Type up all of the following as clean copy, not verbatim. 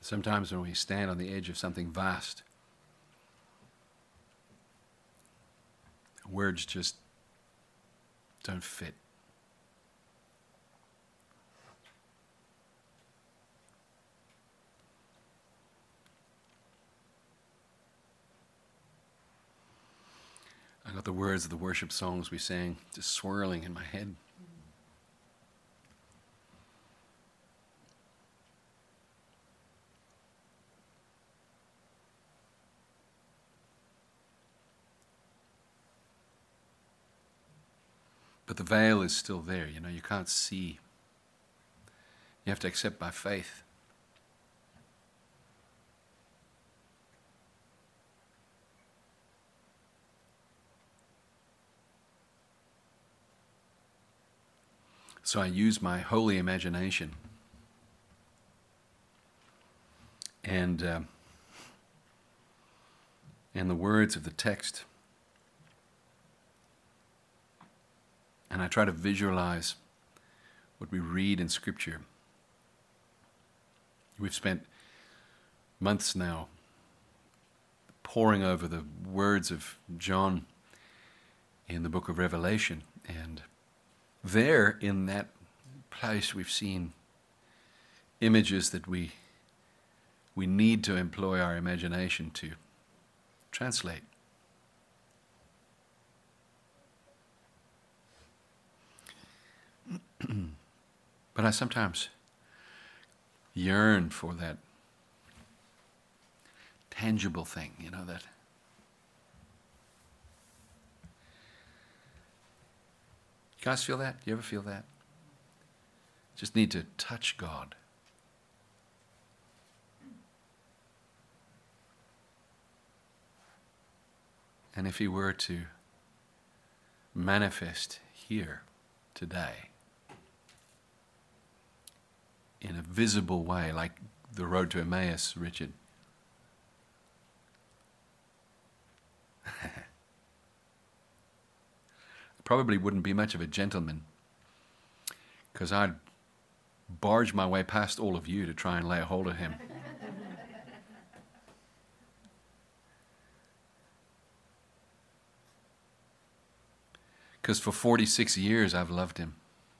Sometimes when we stand on the edge of something vast, words just don't fit. I got the words of the worship songs we sang just swirling in my head. But the veil is still there, you can't see. You have to accept by faith. So I use my holy imagination and the words of the text. And I try to visualize what we read in Scripture. We've spent months now poring over the words of John in the book of Revelation. And there, in that place, we've seen images that we need to employ our imagination to translate. But I sometimes yearn for that tangible thing, that you guys feel that? You ever feel that? Just need to touch God. And if He were to manifest here today, in a visible way, like the road to Emmaus, Richard. I probably wouldn't be much of a gentleman, because I'd barge my way past all of you to try and lay a hold of Him. Because for 46 years I've loved Him.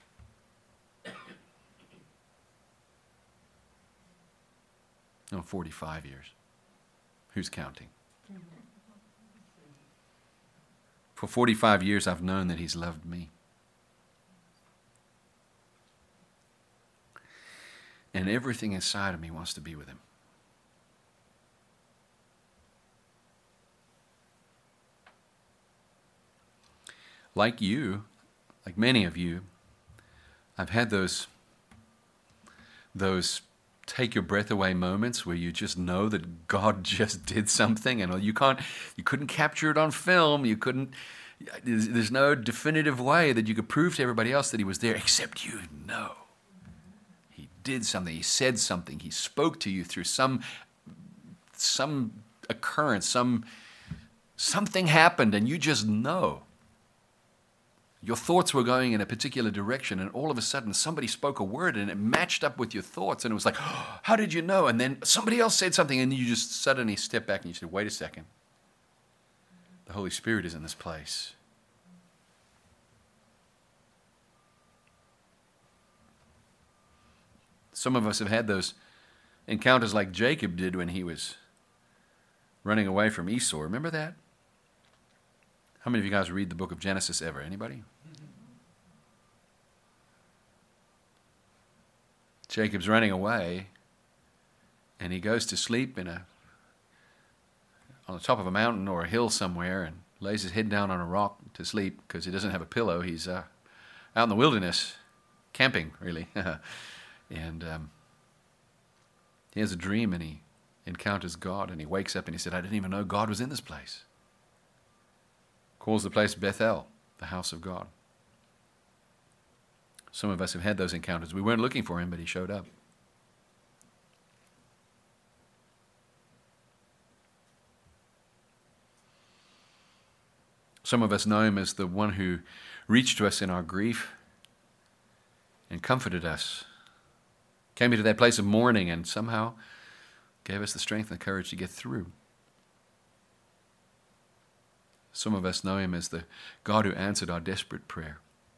No, 45 years. Who's counting? For 45 years I've known that He's loved me. And everything inside of me wants to be with Him. Like you, like many of you, I've had those take your breath away moments where you just know that God just did something, and you couldn't capture it on film. There's no definitive way that you could prove to everybody else that He was there, except you know. He did something. He said something. He spoke to you through some occurrence. Something happened, and you just know. Your thoughts were going in a particular direction, and all of a sudden somebody spoke a word and it matched up with your thoughts, and it was like, oh, how did you know? And then somebody else said something, and you just suddenly step back and you say, wait a second. The Holy Spirit is in this place. Some of us have had those encounters like Jacob did when he was running away from Esau. Remember that? How many of you guys read the book of Genesis ever? Anybody? Jacob's running away, and he goes to sleep on the top of a mountain or a hill somewhere, and lays his head down on a rock to sleep because he doesn't have a pillow. He's out in the wilderness, camping, really. And he has a dream, and he encounters God, and he wakes up and he said, I didn't even know God was in this place. Calls the place Bethel, the house of God. Some of us have had those encounters. We weren't looking for Him, but He showed up. Some of us know Him as the one who reached to us in our grief and comforted us. Came into that place of mourning, and somehow gave us the strength and the courage to get through. Some of us know him as the God who answered our desperate prayer.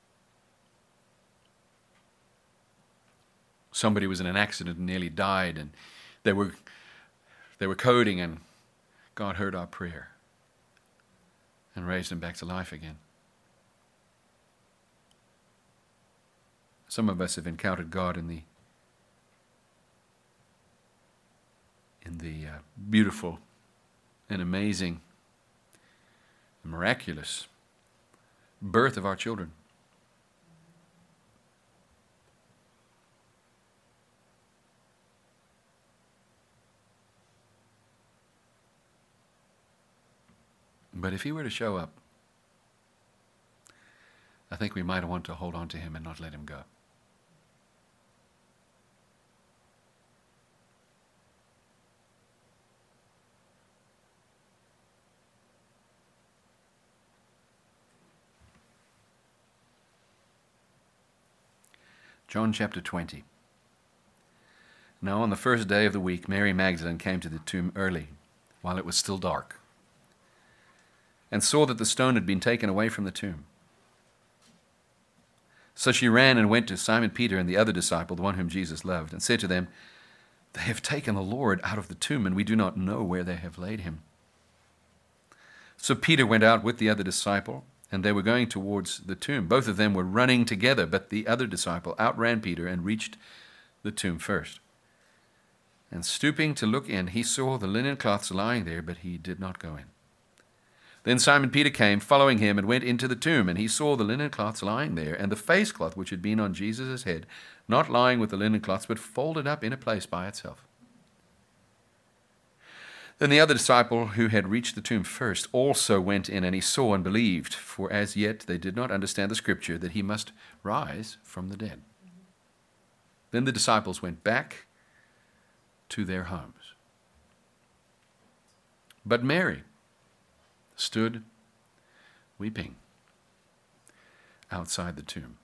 Somebody was in an accident and nearly died, and they were coding, and God heard our prayer and raised them back to life again. Some of us have encountered God in the beautiful and amazing and miraculous birth of our children. But if he were to show up, I think we might want to hold on to him and not let him go. John chapter 20. Now on the first day of the week, Mary Magdalene came to the tomb early, while it was still dark, and saw that the stone had been taken away from the tomb. So she ran and went to Simon Peter and the other disciple, the one whom Jesus loved, and said to them, "They have taken the Lord out of the tomb, and we do not know where they have laid him." So Peter went out with the other disciple, and they were going towards the tomb. Both of them were running together, but the other disciple outran Peter and reached the tomb first. And stooping to look in, he saw the linen cloths lying there, but he did not go in. Then Simon Peter came, following him, and went into the tomb, and he saw the linen cloths lying there, and the face cloth which had been on Jesus' head, not lying with the linen cloths, but folded up in a place by itself. Then the other disciple who had reached the tomb first also went in, and he saw and believed, for as yet they did not understand the scripture that he must rise from the dead. Then the disciples went back to their homes. But Mary stood weeping outside the tomb.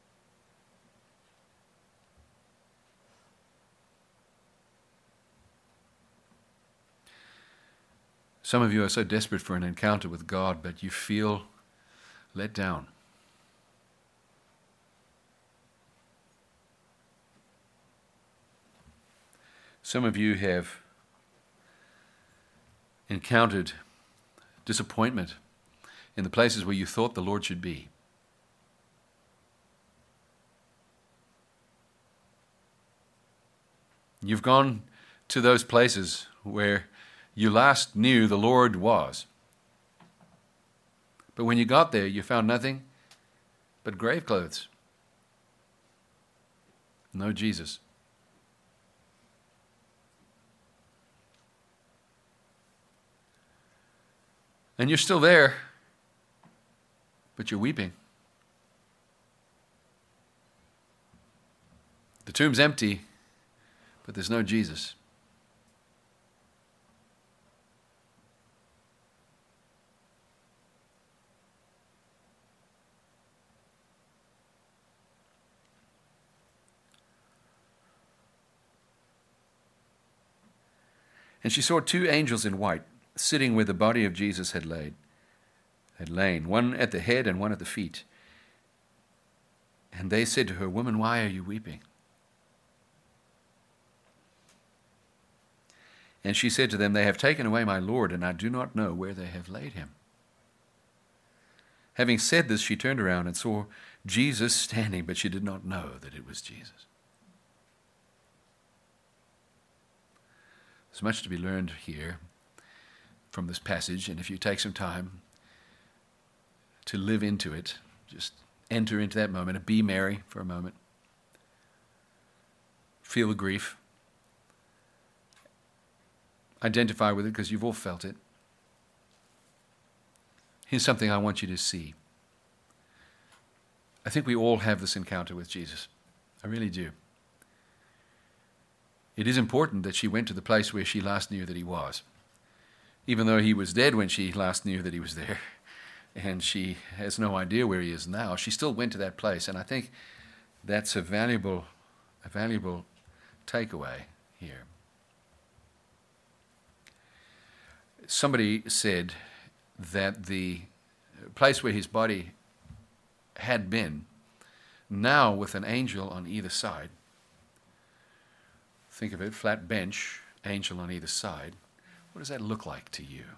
Some of you are so desperate for an encounter with God, but you feel let down. Some of you have encountered disappointment in the places where you thought the Lord should be. You've gone to those places where you last knew the Lord was. But when you got there, you found nothing but grave clothes. No Jesus. And you're still there, but you're weeping. The tomb's empty, but there's no Jesus. And she saw two angels in white, sitting where the body of Jesus had lain, one at the head and one at the feet. And they said to her, "Woman, why are you weeping?" And she said to them, "They have taken away my Lord, and I do not know where they have laid him." Having said this, she turned around and saw Jesus standing, but she did not know that it was Jesus. There's much to be learned here from this passage, and if you take some time to live into it, just enter into that moment and be Mary for a moment. Feel the grief. Identify with it because you've all felt it. Here's something I want you to see. I think we all have this encounter with Jesus. I really do. It is important that she went to the place where she last knew that he was. Even though he was dead when she last knew that he was there, and she has no idea where he is now, she still went to that place. And I think that's a valuable takeaway here. somebody said that the place where his body had been, now with an angel on either side, think of it, flat bench, angel on either side, what does that look like to you?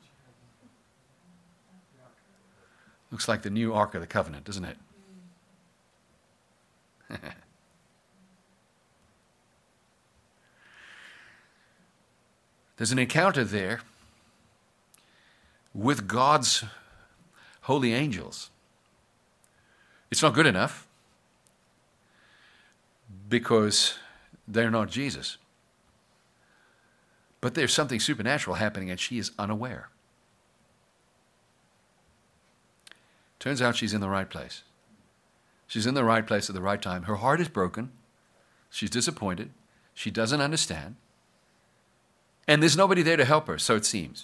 Looks like the new Ark of the Covenant, doesn't it? There's an encounter there with God's holy angels. It's not good enough because they're not Jesus. But there's something supernatural happening and she is unaware. Turns out she's in the right place. She's in the right place at the right time. Her heart is broken. She's disappointed. She doesn't understand. And there's nobody there to help her, so it seems.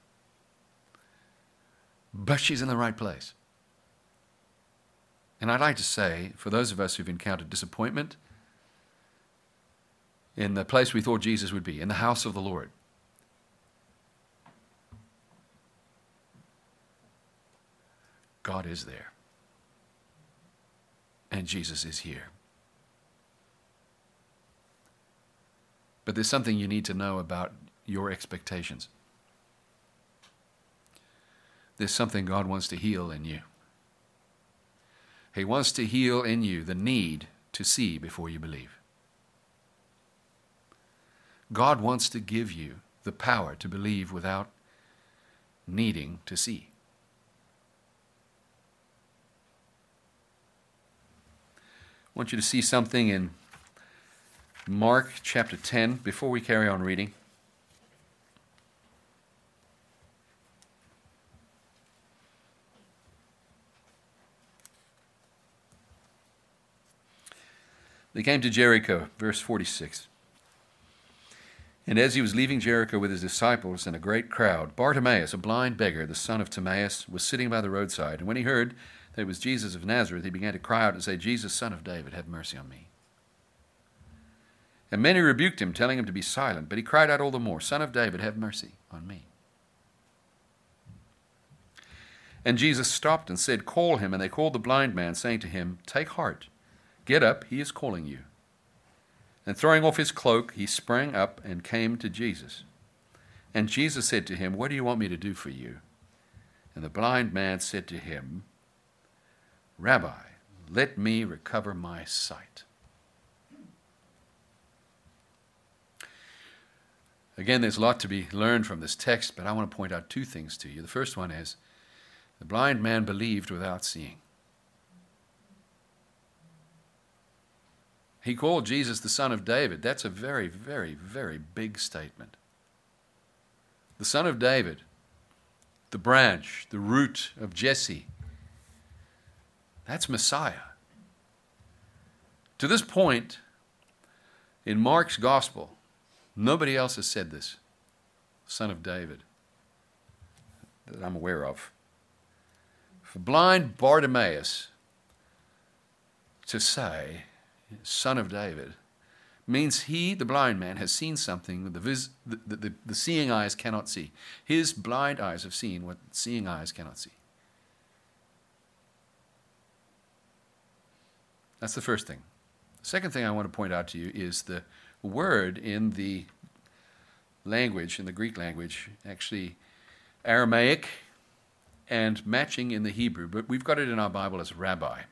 But she's in the right place. And I'd like to say, for those of us who've encountered disappointment in the place we thought Jesus would be, in the house of the Lord, God is there. And Jesus is here. But there's something you need to know about your expectations. There's something God wants to heal in you. He wants to heal in you the need to see before you believe. God wants to give you the power to believe without needing to see. I want you to see something in Mark chapter 10 before we carry on reading. They came to Jericho, verse 46. And as he was leaving Jericho with his disciples and a great crowd, Bartimaeus, a blind beggar, the son of Timaeus, was sitting by the roadside. And when he heard that it was Jesus of Nazareth, he began to cry out and say, Jesus, son of David, have mercy on me. And many rebuked him, telling him to be silent. But he cried out all the more, Son of David, have mercy on me. And Jesus stopped and said, Call him. And they called the blind man, saying to him, Take heart, get up, he is calling you. And throwing off his cloak, he sprang up and came to Jesus. And Jesus said to him, What do you want me to do for you? And the blind man said to him, Rabbi, let me recover my sight. Again, there's a lot to be learned from this text, but I want to point out two things to you. The first one is, the blind man believed without seeing. He called Jesus the Son of David. That's a very, very, very big statement. The Son of David, the branch, the root of Jesse. That's Messiah. To this point, in Mark's gospel, nobody else has said this. Son of David, that I'm aware of. For blind Bartimaeus to say, Son of David, means he, the blind man, has seen something that the seeing eyes cannot see. His blind eyes have seen what seeing eyes cannot see. That's the first thing. The second thing I want to point out to you is the word in the language, in the Greek language, actually Aramaic and matching in the Hebrew, but we've got it in our Bible as rabbi.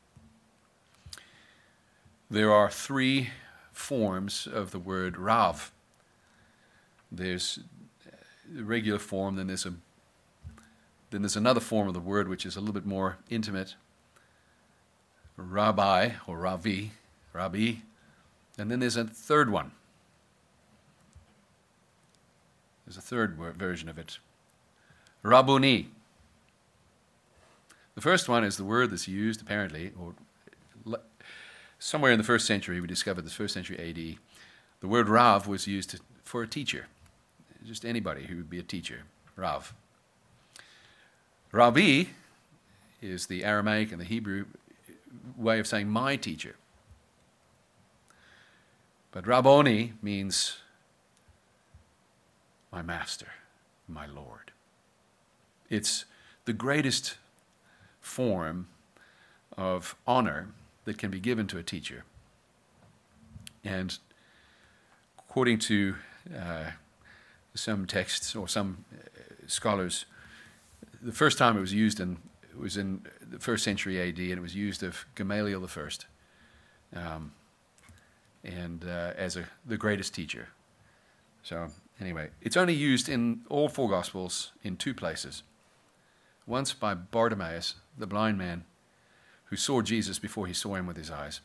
There are three forms of the word Rav. There's the regular form, then there's another form of the word which is a little bit more intimate, Rabbi or Rabbi, and then there's a third one. There's a third version of it, Rabboni. The first one is the word that's used apparently, or somewhere in the first century, we discovered the first century AD, the word Rav was used for a teacher. Just anybody who would be a teacher, Rav. Rabbi is the Aramaic and the Hebrew way of saying my teacher. But Rabboni means my master, my Lord. It's the greatest form of honor that can be given to a teacher. And according to some texts or some scholars, the first time it was used was in the 1st century AD, and it was used of Gamaliel I, as the greatest teacher. So anyway, it's only used in all 4 Gospels in 2 places. Once by Bartimaeus, the blind man, who saw Jesus before he saw him with his eyes.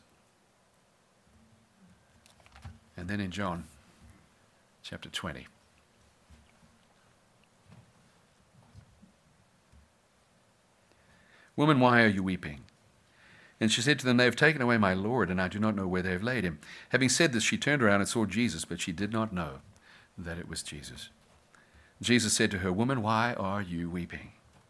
And then in John chapter 20. Woman, why are you weeping? And she said to them, they have taken away my Lord, and I do not know where they have laid him. Having said this, she turned around and saw Jesus, but she did not know that it was Jesus. Jesus said to her, Woman, why are you weeping?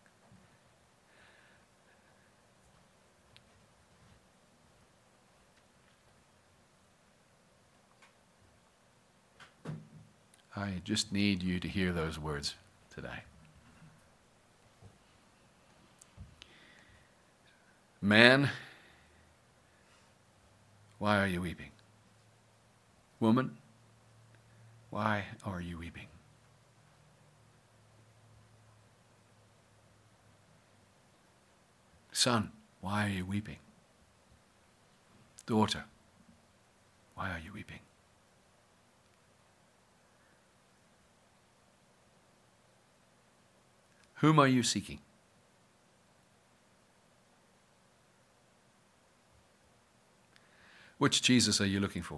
I just need you to hear those words today. Man, why are you weeping? Woman, why are you weeping? Son, why are you weeping? Daughter, why are you weeping? Whom are you seeking? Which Jesus are you looking for?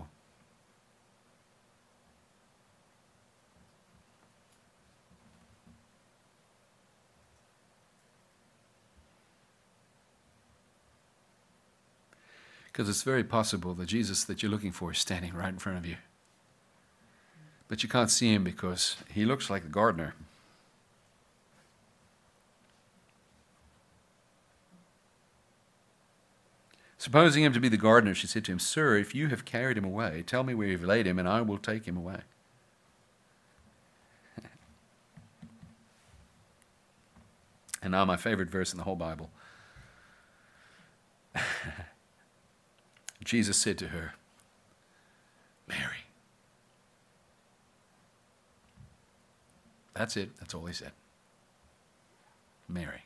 Because it's very possible the Jesus that you're looking for is standing right in front of you. But you can't see him because he looks like the gardener. Supposing him to be the gardener, she said to him, Sir, if you have carried him away, tell me where you've laid him, and I will take him away. And now my favorite verse in the whole Bible. Jesus said to her, Mary. That's it. That's all he said. Mary.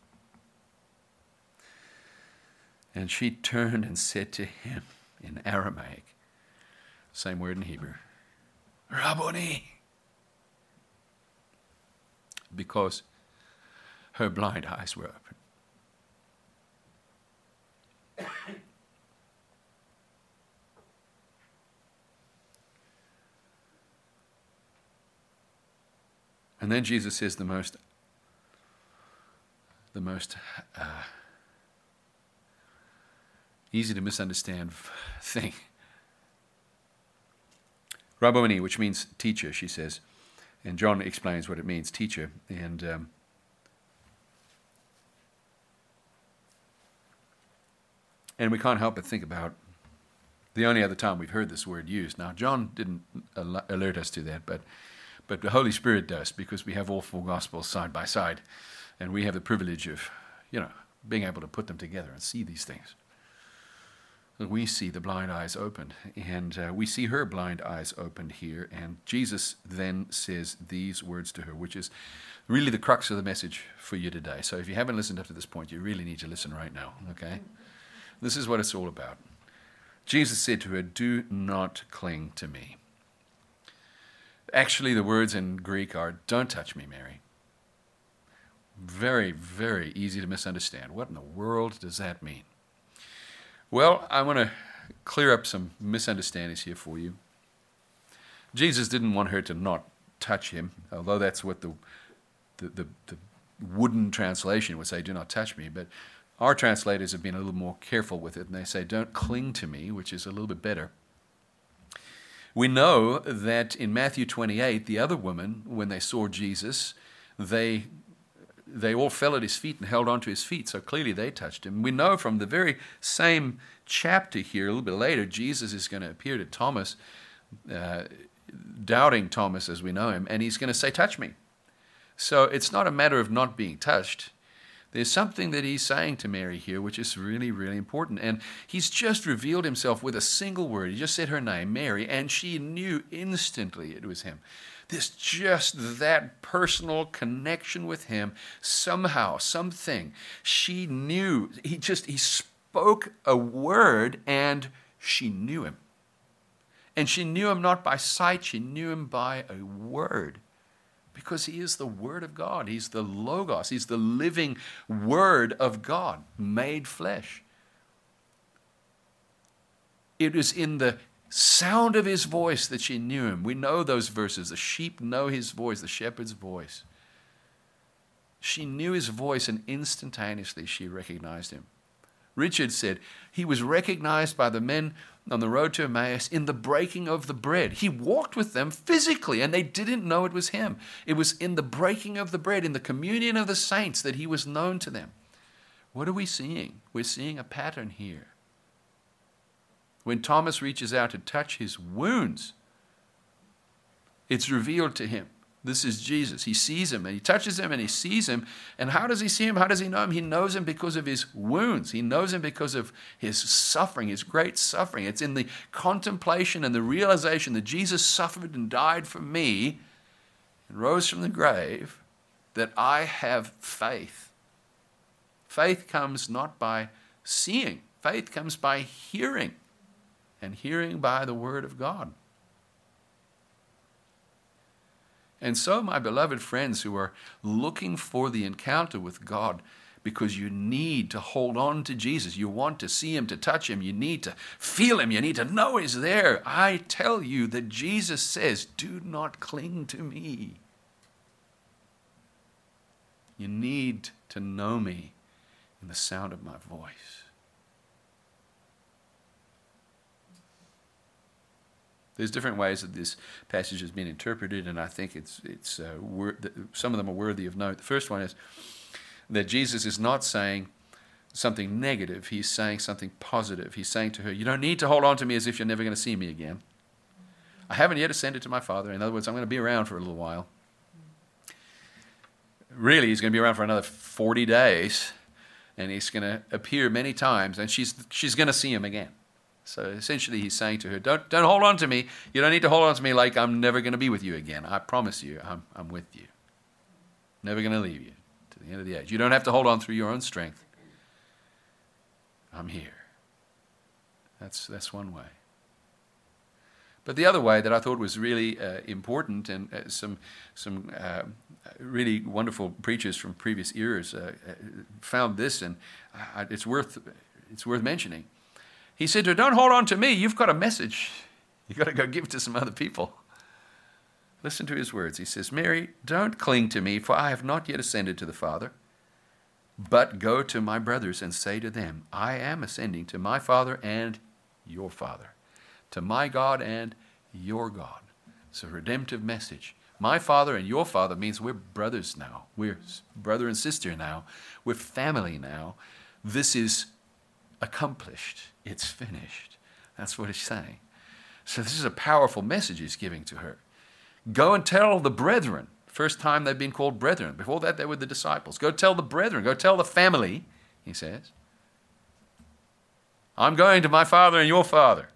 And she turned and said to him in Aramaic, same word in Hebrew, Rabboni, because her blind eyes were open. And then Jesus says the most easy to misunderstand thing. Rabboni, which means teacher, she says. And John explains what it means, teacher. And we can't help but think about the only other time we've heard this word used. Now, John didn't alert us to that, but the Holy Spirit does, because we have all 4 Gospels side by side, and we have the privilege of, being able to put them together and see these things. We see the blind eyes opened, and we see her blind eyes opened here, and Jesus then says these words to her, which is really the crux of the message for you today. So if you haven't listened up to this point, you really need to listen right now, okay? This is what it's all about. Jesus said to her, do not cling to me. Actually, the words in Greek are, don't touch me, Mary. Very, very easy to misunderstand. What in the world does that mean? Well, I want to clear up some misunderstandings here for you. Jesus didn't want her to not touch him, although that's what the wooden translation would say, do not touch me. But our translators have been a little more careful with it, and they say, don't cling to me, which is a little bit better. We know that in Matthew 28, the other women, when they saw Jesus, they all fell at his feet and held onto his feet, so clearly they touched him. We know from the very same chapter here, a little bit later, Jesus is going to appear to Thomas, doubting Thomas as we know him, and he's going to say, touch me. So it's not a matter of not being touched. There's something that he's saying to Mary here which is really, really important. And he's just revealed himself with a single word. He just said her name, Mary, and she knew instantly it was him. There's just that personal connection with him. Somehow, something. She knew. He spoke a word and she knew him. And she knew him not by sight, she knew him by a word. Because he is the Word of God. He's the Logos. He's the living Word of God, made flesh. It was in the sound of his voice that she knew him. We know those verses. The sheep know his voice, the shepherd's voice. She knew his voice and instantaneously she recognized him. Richard said he was recognized by the men on the road to Emmaus in the breaking of the bread. He walked with them physically and they didn't know it was him. It was in the breaking of the bread, in the communion of the saints, that he was known to them. What are we seeing? We're seeing a pattern here. When Thomas reaches out to touch his wounds, it's revealed to him. This is Jesus. He sees him and he touches him and he sees him. And how does he see him? How does he know him? He knows him because of his wounds. He knows him because of his suffering, his great suffering. It's in the contemplation and the realization that Jesus suffered and died for me and rose from the grave that I have faith. Faith comes not by seeing. Faith comes by hearing, and hearing by the word of God. And so, my beloved friends who are looking for the encounter with God because you need to hold on to Jesus, you want to see him, to touch him, you need to feel him, you need to know he's there, I tell you that Jesus says, do not cling to me. You need to know me in the sound of my voice. There's different ways that this passage has been interpreted, and I think some of them are worthy of note. The first one is that Jesus is not saying something negative. He's saying something positive. He's saying to her, you don't need to hold on to me as if you're never going to see me again. I haven't yet ascended to my Father. In other words, I'm going to be around for a little while. Really, he's going to be around for another 40 days, and he's going to appear many times, and she's going to see him again. So essentially he's saying to her, don't hold on to me. You don't need to hold on to me like I'm never going to be with you again. I promise you, I'm with you. Never going to leave you to the end of the age. You don't have to hold on through your own strength. I'm here. That's one way. But the other way that I thought was really important, and some really wonderful preachers from previous eras found this, and it's worth mentioning. He said to her, don't hold on to me. You've got a message. You've got to go give it to some other people. Listen to his words. He says, Mary, don't cling to me, for I have not yet ascended to the Father. But go to my brothers and say to them, I am ascending to my Father and your Father, to my God and your God. It's a redemptive message. My Father and your Father means we're brothers now. We're brother and sister now. We're family now. This is accomplished. It's finished. That's what he's saying. So this is a powerful message he's giving to her. Go and tell the brethren. First time they've been called brethren. Before that, they were the disciples. Go tell the brethren. Go tell the family, he says. I'm going to my Father and your Father,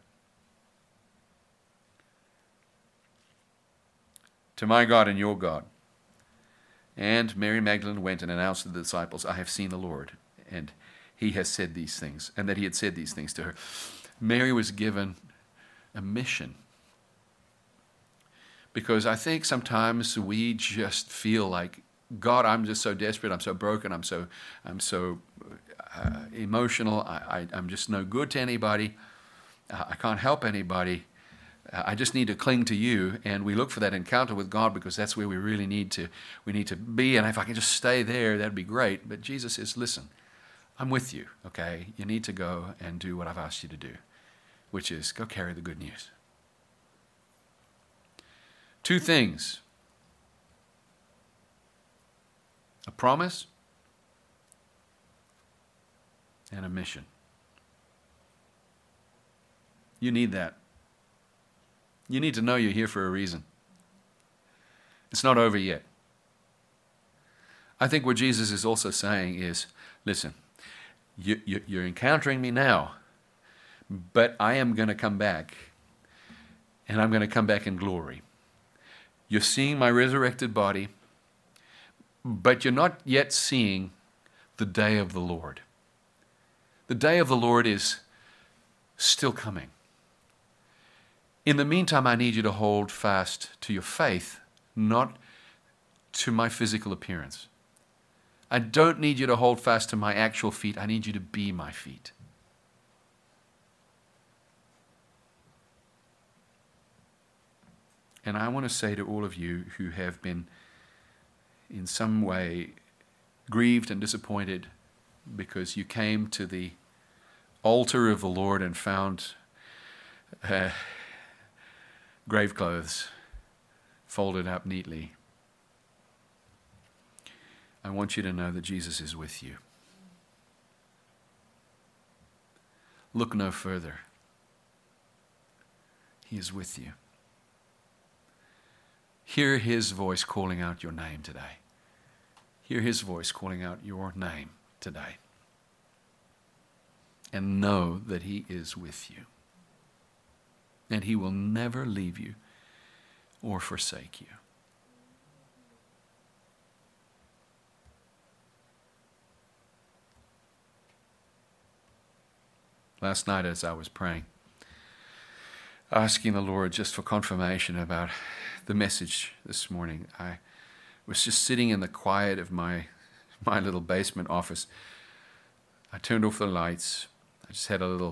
to my God and your God. And Mary Magdalene went and announced to the disciples, I have seen the Lord, and he has said these things, and that he had said these things to her. Mary was given a mission. Because I think sometimes we just feel like, God, I'm just so desperate, I'm so broken, I'm so emotional, I'm just no good to anybody, I can't help anybody, I just need to cling to you. And we look for that encounter with God because that's where we really need to be, and if I can just stay there, that'd be great. But Jesus says, listen, I'm with you, okay? You need to go and do what I've asked you to do, which is go carry the good news. Two things: a promise and a mission. You need that. You need to know you're here for a reason. It's not over yet. I think what Jesus is also saying is, listen, you're encountering me now, but I am going to come back, and I'm going to come back in glory. You're seeing my resurrected body, but you're not yet seeing the day of the Lord. The day of the Lord is still coming. In the meantime, I need you to hold fast to your faith, not to my physical appearance. I don't need you to hold fast to my actual feet. I need you to be my feet. And I want to say to all of you who have been in some way grieved and disappointed because you came to the altar of the Lord and found grave clothes folded up neatly, I want you to know that Jesus is with you. Look no further. He is with you. Hear his voice calling out your name today. Hear his voice calling out your name today. And know that he is with you. And he will never leave you or forsake you. Last night as I was praying, asking the Lord just for confirmation about the message this morning, I was just sitting in the quiet of my little basement office. I turned off the lights. I just had a little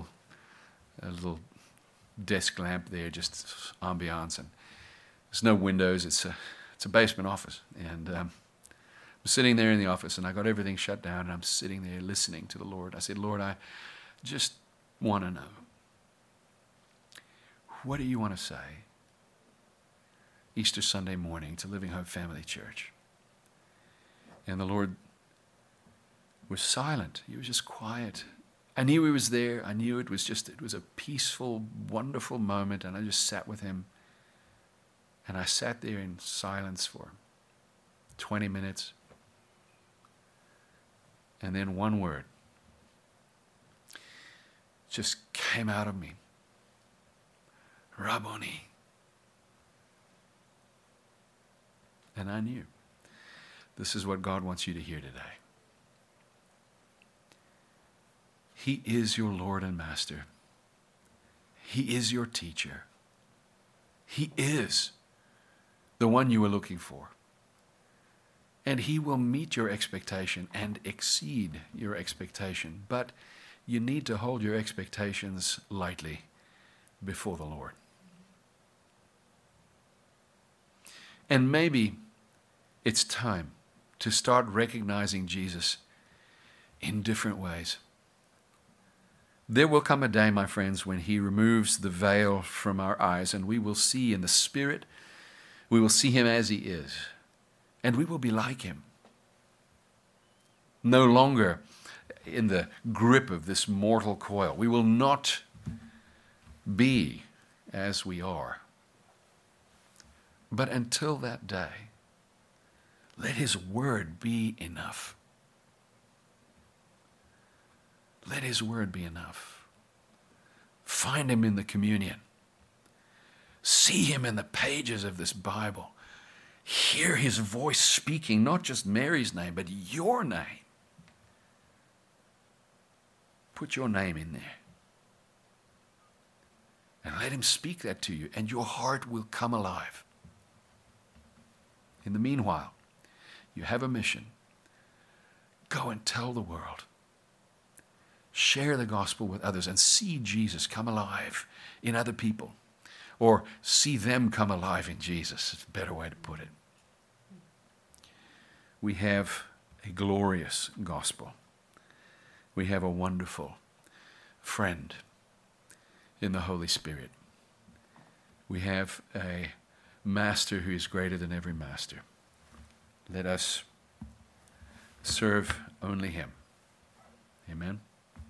desk lamp there, just ambiance, and there's no windows. It's a basement office, and I'm sitting there in the office, and I got everything shut down, and I'm sitting there listening to the Lord. I said, Lord, I just want to know, what do you want to say Easter Sunday morning to Living Hope Family Church? And the Lord was silent. He was just quiet. I knew he was there. I knew it was a peaceful, wonderful moment, and I just sat with him. And I sat there in silence for 20 minutes. And then one word just came out of me. Rabboni. And I knew this is what God wants you to hear today. He is your Lord and Master. He is your teacher. He is the one you were looking for. And he will meet your expectation and exceed your expectation. But you need to hold your expectations lightly before the Lord. And maybe it's time to start recognizing Jesus in different ways. There will come a day, my friends, when he removes the veil from our eyes and we will see in the Spirit, we will see him as he is, and we will be like him. No longer in the grip of this mortal coil. We will not be as we are. But until that day, let his word be enough. Let his word be enough. Find him in the communion. See him in the pages of this Bible. Hear his voice speaking, not just Mary's name, but your name. Put your name in there. And let him speak that to you, and your heart will come alive. In the meanwhile, you have a mission. Go and tell the world. Share the gospel with others and see Jesus come alive in other people. Or see them come alive in Jesus. It's a better way to put it. We have a glorious gospel. We have a wonderful friend in the Holy Spirit. We have a master who is greater than every master. Let us serve only him. Amen.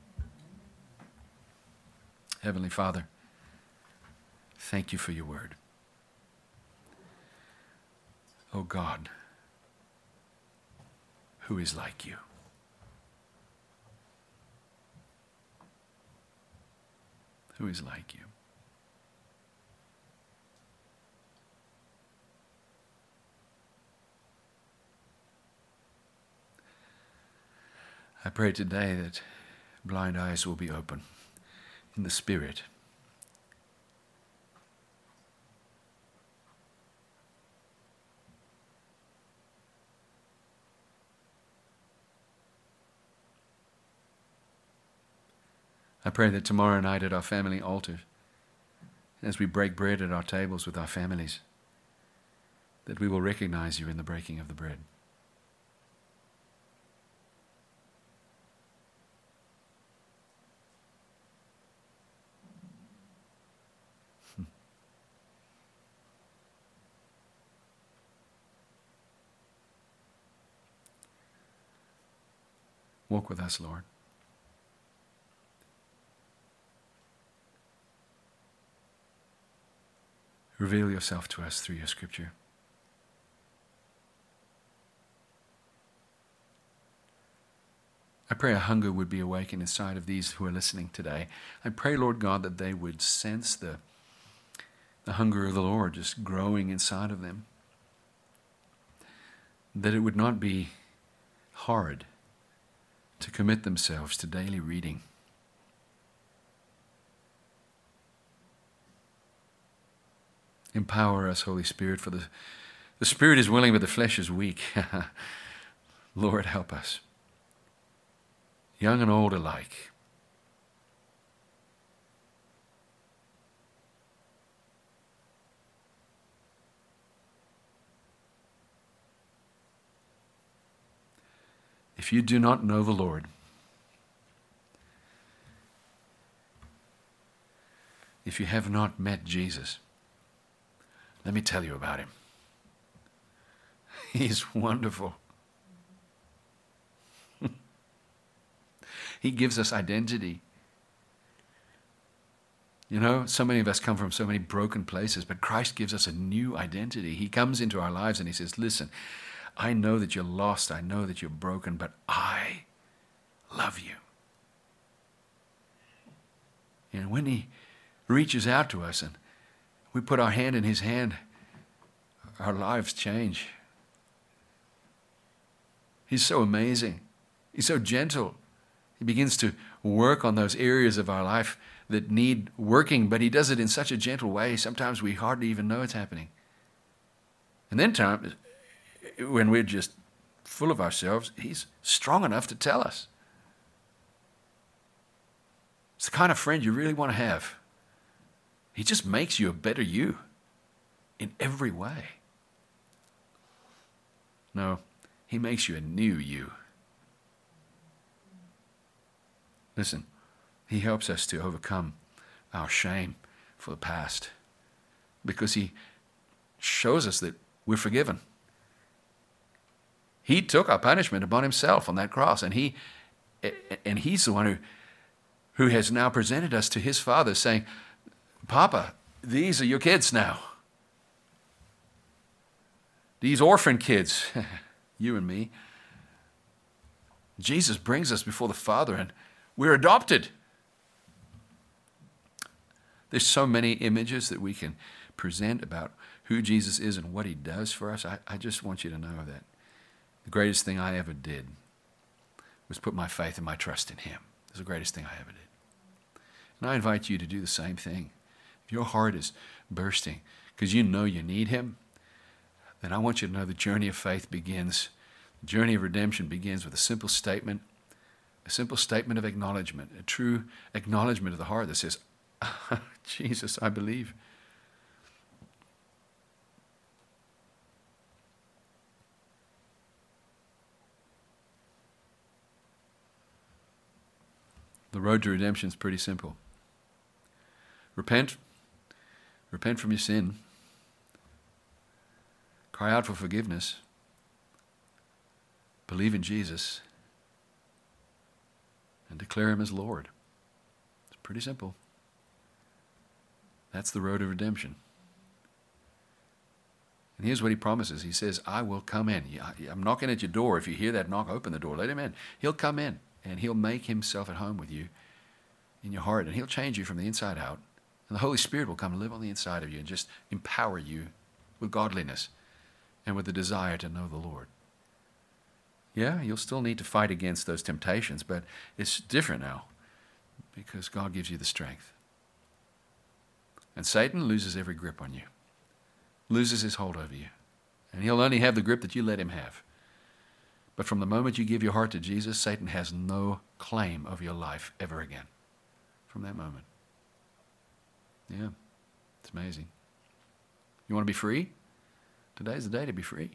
Heavenly Father, thank you for your word. Oh God, Who is like you? Who is like you? I pray today that blind eyes will be open in the Spirit. I pray that tomorrow night at our family altar, as we break bread at our tables with our families, that we will recognize you in the breaking of the bread. Walk with us, Lord. Reveal yourself to us through your scripture. I pray a hunger would be awakened inside of these who are listening today. I pray, Lord God, that they would sense the hunger of the Lord just growing inside of them. That it would not be hard to commit themselves to daily reading. Empower us, Holy Spirit, for the Spirit is willing, but the flesh is weak. Lord, help us. Young and old alike. If you do not know the Lord, if you have not met Jesus, let me tell you about him. He's wonderful. He gives us identity. You know, so many of us come from so many broken places, but Christ gives us a new identity. He comes into our lives and he says, listen, I know that you're lost, I know that you're broken, but I love you. And when he reaches out to us and we put our hand in his hand, our lives change. He's so amazing. He's so gentle. He begins to work on those areas of our life that need working, but he does it in such a gentle way, sometimes we hardly even know it's happening. And then times when we're just full of ourselves, he's strong enough to tell us. It's the kind of friend you really want to have. He just makes you a better you in every way. No, he makes you a new you. Listen, he helps us to overcome our shame for the past because he shows us that we're forgiven. He took our punishment upon himself on that cross, and he's the one who has now presented us to his Father saying, Papa, these are your kids now. These orphan kids, you and me. Jesus brings us before the Father and we're adopted. There's so many images that we can present about who Jesus is and what he does for us. I just want you to know that the greatest thing I ever did was put my faith and my trust in him. It's the greatest thing I ever did. And I invite you to do the same thing. If your heart is bursting because you know you need him, then I want you to know the journey of faith begins. The journey of redemption begins with a simple statement of acknowledgement, a true acknowledgement of the heart that says, Jesus, I believe. The road to redemption is pretty simple. Repent from your sin. Cry out for forgiveness. Believe in Jesus. And declare him as Lord. It's pretty simple. That's the road of redemption. And here's what he promises. He says, I will come in. I'm knocking at your door. If you hear that knock, open the door. Let him in. He'll come in, and he'll make himself at home with you in your heart, and he'll change you from the inside out. And the Holy Spirit will come and live on the inside of you and just empower you with godliness and with the desire to know the Lord. Yeah, you'll still need to fight against those temptations, but it's different now because God gives you the strength. And Satan loses every grip on you, loses his hold over you. And he'll only have the grip that you let him have. But from the moment you give your heart to Jesus, Satan has no claim of your life ever again. From that moment. Yeah, it's amazing. You want to be free? Today's the day to be free.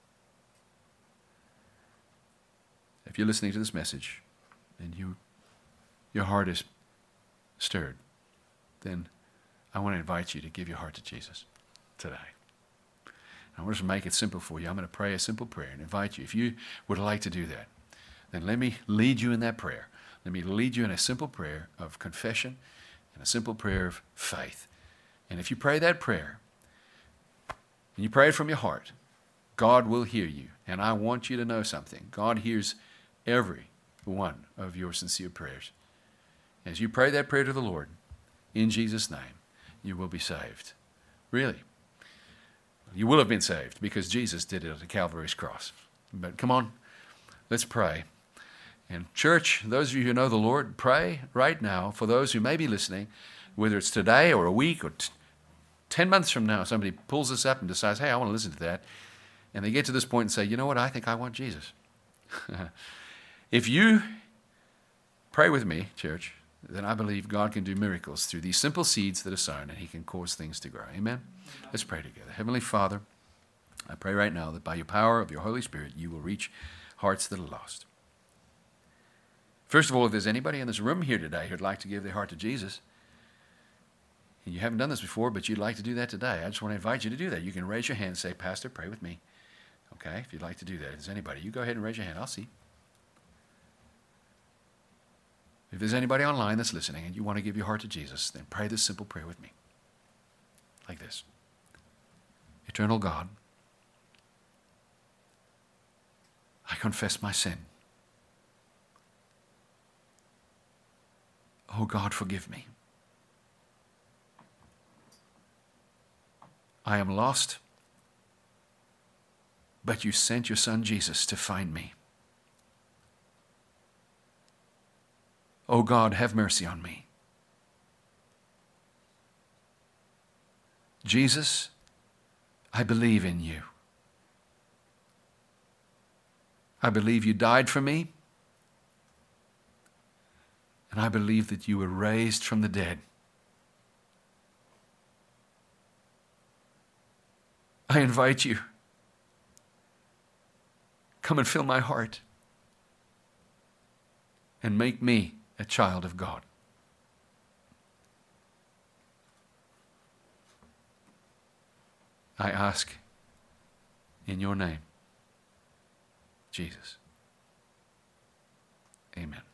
If you're listening to this message and your heart is stirred, then I want to invite you to give your heart to Jesus today. I want to make it simple for you. I'm going to pray a simple prayer and invite you. If you would like to do that, then let me lead you in that prayer. Let me lead you in a simple prayer of confession and a simple prayer of faith. And if you pray that prayer, and you pray it from your heart, God will hear you. And I want you to know something. God hears every one of your sincere prayers. As you pray that prayer to the Lord, in Jesus' name, you will be saved. Really. You will have been saved because Jesus did it at Calvary's cross. But come on, let's pray. And church, those of you who know the Lord, pray right now for those who may be listening, whether it's today or a week or 10 months from now, somebody pulls this up and decides, hey, I want to listen to that. And they get to this point and say, you know what, I think I want Jesus. If you pray with me, church, then I believe God can do miracles through these simple seeds that are sown, and he can cause things to grow. Amen? Let's pray together. Heavenly Father, I pray right now that by your power of your Holy Spirit, you will reach hearts that are lost. First of all, if there's anybody in this room here today who'd like to give their heart to Jesus, and you haven't done this before, but you'd like to do that today, I just want to invite you to do that. You can raise your hand and say, Pastor, pray with me. Okay, if you'd like to do that. If there's anybody, you go ahead and raise your hand. I'll see. If there's anybody online that's listening and you want to give your heart to Jesus, then pray this simple prayer with me. Like this. Eternal God, I confess my sin. Oh God, forgive me. I am lost, but you sent your son Jesus to find me. Oh God, have mercy on me. Jesus, I believe in you. I believe you died for me, and I believe that you were raised from the dead. I invite you, come and fill my heart and make me a child of God. I ask in your name, Jesus. Amen.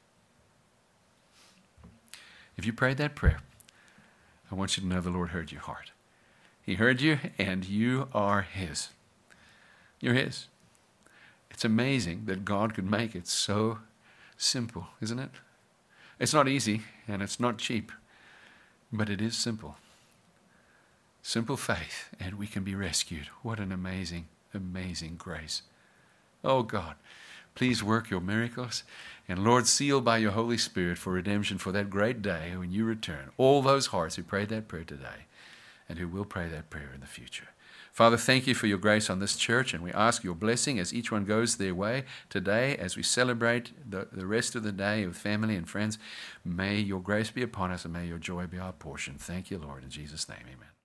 If you prayed that prayer, I want you to know the Lord heard your heart. He heard you, and you are his. You're his. It's amazing that God could make it so simple, isn't it? It's not easy, and it's not cheap, but it is simple. Simple faith, and we can be rescued. What an amazing, amazing grace. Oh God, please work your miracles, and Lord, seal by your Holy Spirit for redemption for that great day when you return. All those hearts who prayed that prayer today and who will pray that prayer in the future. Father, thank you for your grace on this church, and we ask your blessing as each one goes their way today as we celebrate the rest of the day with family and friends. May your grace be upon us, and may your joy be our portion. Thank you, Lord. In Jesus' name, amen.